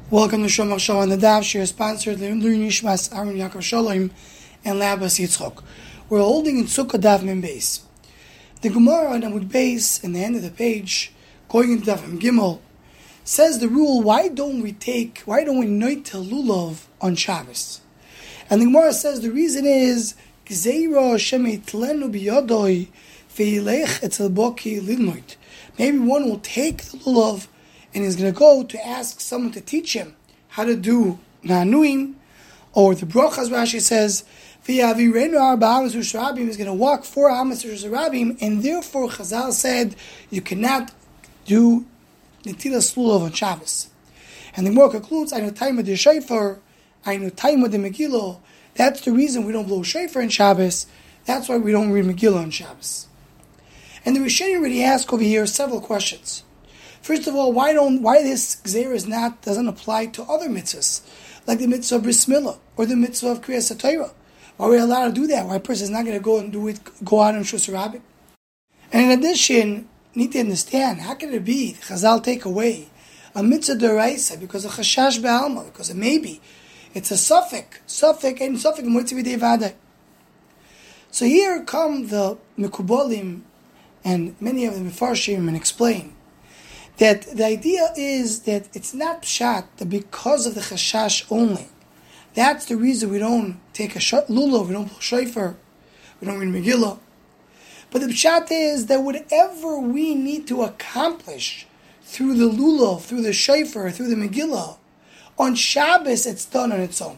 Welcome to Shomach Show on the Daf. Share sponsored L'Ilui Nishmas Aaron Yaakov Shalom and Labas Yitzchok. We're holding in Sukkah Daf Mem Beis. The Gemara on Amud Beis, in the end of the page, going into Daf Mem Gimel, says the rule: why don't we noit lulav on Shabbos? And the Gemara says the reason is Gzeira Shemitlenu biyadoi ve'ilech etzel boki lilnoit. Maybe one will take the lulav and he's going to go to ask someone to teach him how to do Na'anuim, or the Brachas. Rashi says, he's going to walk 4 Amas Rabim, and therefore Chazal said you cannot do Netilas Lulav on Shabbos. And the Gemara concludes, I know time of the Shofar, I know time of the Megillah. That's the reason we don't blow Shofar on Shabbos. That's why we don't read Megillah on Shabbos. And the Rishonim already asked over here several questions. First of all, why this Gzeira doesn't apply to other mitzvahs, like the mitzvah of Bris Milah or the mitzvah of Kriyas HaTorah? Why are we allowed to do that? Why a person is not going to go out on Shus Rabbim? And in addition, you need to understand, how can it be Chazal take away a mitzvah d'oraisa because of Chashash Be'alma, because of maybe it's a suffix moitzi v'dei vadai. So here come the Mekubalim and many of the Mefarshim and explain that the idea is that it's not pshat that because of the chashash only. That's the reason we don't take a lulav, we don't blow shofar, we don't read Megillah. But the pshat is that whatever we need to accomplish through the lulav, through the shofar, through the Megillah, on Shabbos it's done on its own.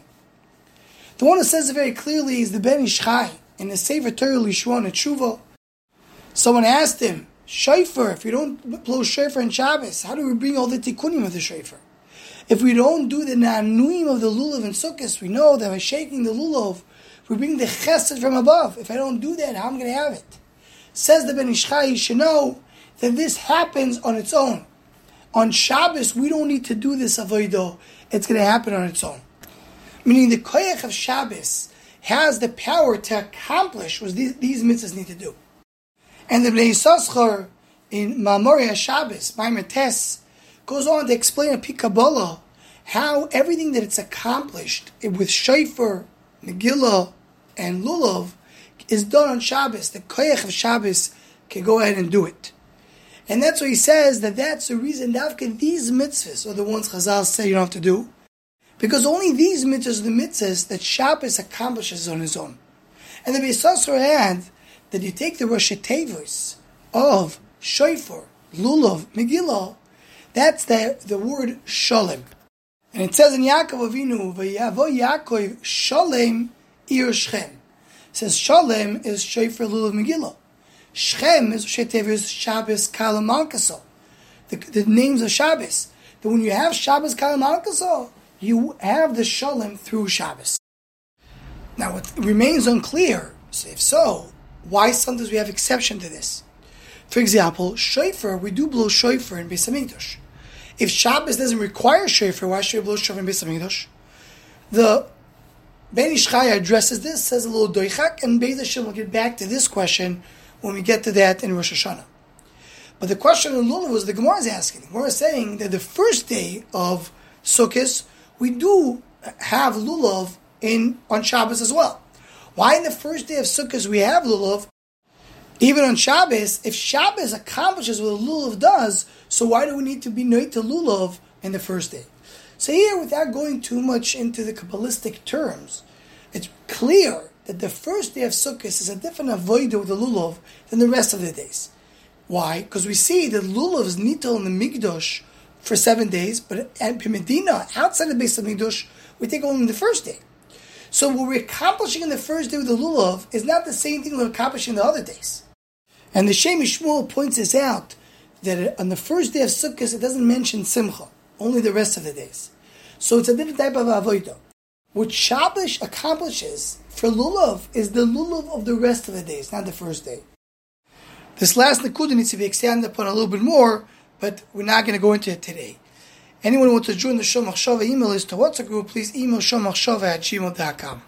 The one who says it very clearly is the Ben Ish Chai in the Sefer Torah Lishvon at Tshuva. Someone asked him, shofar, if we don't blow shofar on Shabbos, how do we bring all the tikkunim of the shofar? If we don't do the na'anuim of the lulav and sukkahs, we know that by shaking the lulav, we bring the chesed from above. If I don't do that, how am I going to have it? Says the Ben Ish Chai, you should know that this happens on its own. On Shabbos, we don't need to do this avodah. It's going to happen on its own. Meaning the koyach of Shabbos has the power to accomplish what these mitzvahs need to do. And the Bnei Yissaschar in Ma'amorei HaShabbos, Maimer Tes, goes on to explain a Kabbalah how everything that it's accomplished with shofar, Megillah, and lulav is done on Shabbos. The koyach of Shabbos can go ahead and do it. And that's why he says that's the reason Davka these mitzvahs are the ones Chazal say you don't have to do. Because only these mitzvahs are the mitzvahs that Shabbos accomplishes on his own. And the Bnei Yissaschar had that you take the Rosh Tevos of Shofar, Lulav, Megillah, that's the word Shalem. And it says in Yaakov Avinu, V'yavo Yaakov Shalem ir Shechem. It says Shalem is Shofar, Lulav, Megillah. Shechem is Rosh Tevos Shabbos Kala Malkasol. The names of Shabbos. That when you have Shabbos Kala Malkasol, you have the Shalem through Shabbos. Now it remains unclear, so if so, why sometimes we have exception to this. For example, shofar, we do blow shofar in Beis HaMikdash. If Shabbos doesn't require shofar, why should we blow shofar in Beis HaMikdash? The Ben Ish Chai addresses this, says a little doichak, and Beis Hashem will get back to this question when we get to that in Rosh Hashanah. But the question of lulav was the Gemara is asking. The Gemara is saying that the first day of Sukkot, we do have lulav on Shabbos as well. Why in the first day of Sukkot we have lulav? Even on Shabbos, if Shabbos accomplishes what lulav does, so why do we need to be noit to lulav in the first day? So here, without going too much into the Kabbalistic terms, it's clear that the first day of Sukkot is a different avodah with the lulav than the rest of the days. Why? Because we see that lulav is nital in the Mikdash for 7 days, but at Medina, outside the base of Mikdash, we take only the first day. So what we're accomplishing in the first day with the lulav is not the same thing we're accomplishing the other days. And the Shem Shmuel points this out, that on the first day of Sukkot it doesn't mention Simcha, only the rest of the days. So it's a different type of avodah. What Shabbos accomplishes for lulav is the lulav of the rest of the days, not the first day. This last nekuda needs to be expanded upon a little bit more, but we're not going to go into it today. Anyone who wants to join the Shomach Shava email list to WhatsApp group, please email shomachshava@gmail.com.